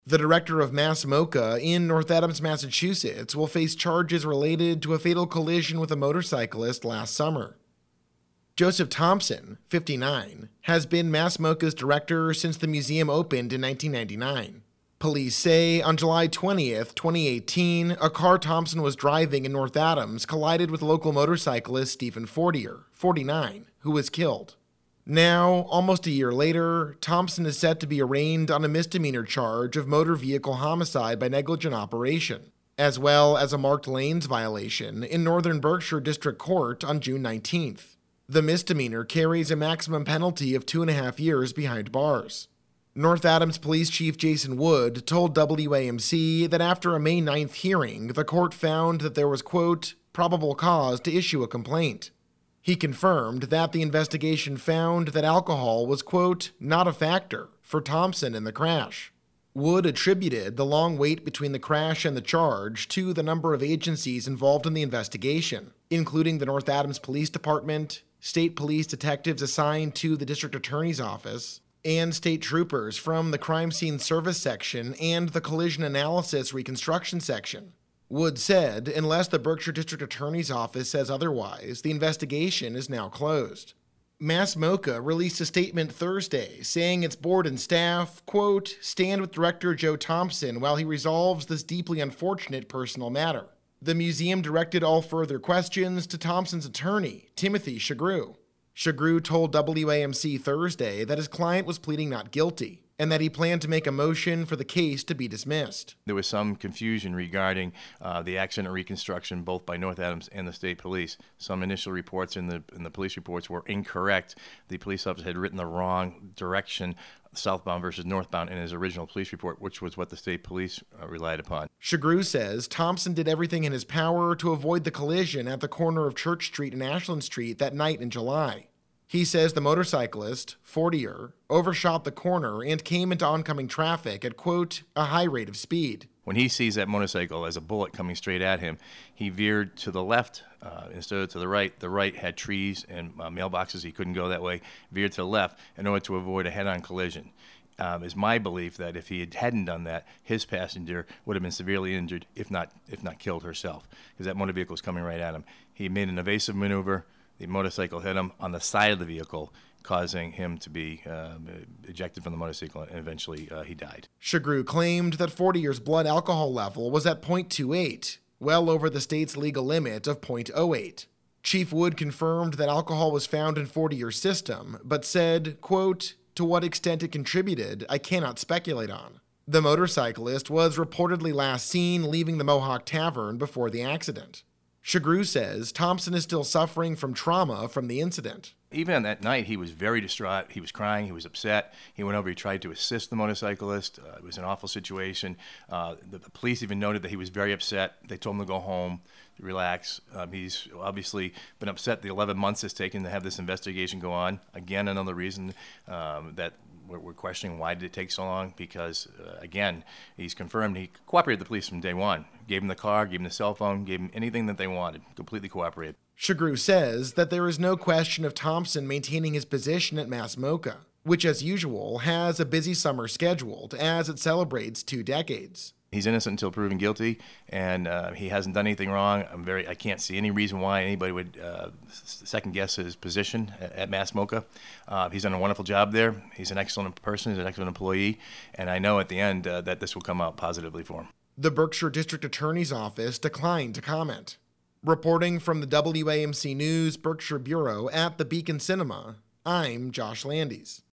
The director of Mass MoCA in North Adams, Massachusetts, will face charges related to a fatal collision with a motorcyclist last summer. Joseph Thompson, 59, has been Mass MoCA's director since the museum opened in 1999. Police say on July 20th, 2018, a car Thompson was driving in North Adams collided with local motorcyclist Stephen Fortier, 49, who was killed. Now, almost a year later, Thompson is set to be arraigned on a misdemeanor charge of motor vehicle homicide by negligent operation, as well as a marked lanes violation in Northern Berkshire District Court on June 19th. The misdemeanor carries a maximum penalty of 2.5 years behind bars. North Adams Police Chief Jason Wood told WAMC that after a May 9th hearing, the court found that there was, quote, probable cause to issue a complaint. He confirmed that the investigation found that alcohol was, quote, not a factor for Thompson in the crash. Wood attributed the long wait between the crash and the charge to the number of agencies involved in the investigation, including the North Adams Police Department, state police detectives assigned to the district attorney's office, and state troopers from the Crime Scene Service section and the Collision Analysis Reconstruction section. Wood said, unless the Berkshire District Attorney's Office says otherwise, the investigation is now closed. Mass MoCA released a statement Thursday saying its board and staff, quote, stand with Director Joe Thompson while he resolves this deeply unfortunate personal matter. The museum directed all further questions to Thompson's attorney, Timothy Shagru. Shagru told WAMC Thursday that his client was pleading not guilty and that he planned to make a motion for the case to be dismissed. There was some confusion regarding the accident reconstruction, both by North Adams and the state police. Some initial reports in the police reports were incorrect. The police officer had written the wrong direction, southbound versus northbound, in his original police report, which was what the state police relied upon. Shagru says Thompson did everything in his power to avoid the collision at the corner of Church Street and Ashland Street that night in July. He says the motorcyclist, Fortier, overshot the corner and came into oncoming traffic at, quote, a high rate of speed. When he sees that motorcycle as a bullet coming straight at him, he veered to the left instead of to the right. The right had trees and mailboxes. He couldn't go that way. Veered to the left in order to avoid a head-on collision. It's my belief that if he hadn't done that, his passenger would have been severely injured, if not killed herself, because that motor vehicle was coming right at him. He made an evasive maneuver. The motorcycle hit him on the side of the vehicle, causing him to be ejected from the motorcycle, and eventually he died. Shagru claimed that Fortier's blood alcohol level was at 0.28, well over the state's legal limit of 0.08. Chief Wood confirmed that alcohol was found in Fortier's system, but said, quote, to what extent it contributed, I cannot speculate on. The motorcyclist was reportedly last seen leaving the Mohawk Tavern before the accident. Shagru says Thompson is still suffering from trauma from the incident. Even on that night, he was very distraught. He was crying. He was upset. He went over. He tried to assist the motorcyclist. It was an awful situation. The police even noted that he was very upset. They told him to go home, to relax. He's obviously been upset the 11 months it's taken to have this investigation go on. Again, another reason that we're questioning why did it take so long, because, again, he's confirmed he cooperated with the police from day one. Gave him the car, gave him the cell phone, gave him anything that they wanted, completely cooperated. Shagru says that there is no question of Thompson maintaining his position at Mass MoCA, which, as usual, has a busy summer scheduled as it celebrates 2 decades. He's innocent until proven guilty, and he hasn't done anything wrong. I can't see any reason why anybody would second-guess his position at Mass MoCA. He's done a wonderful job there. He's an excellent person. He's an excellent employee, and I know at the end that this will come out positively for him. The Berkshire District Attorney's Office declined to comment. Reporting from the WAMC News Berkshire Bureau at the Beacon Cinema, I'm Josh Landis.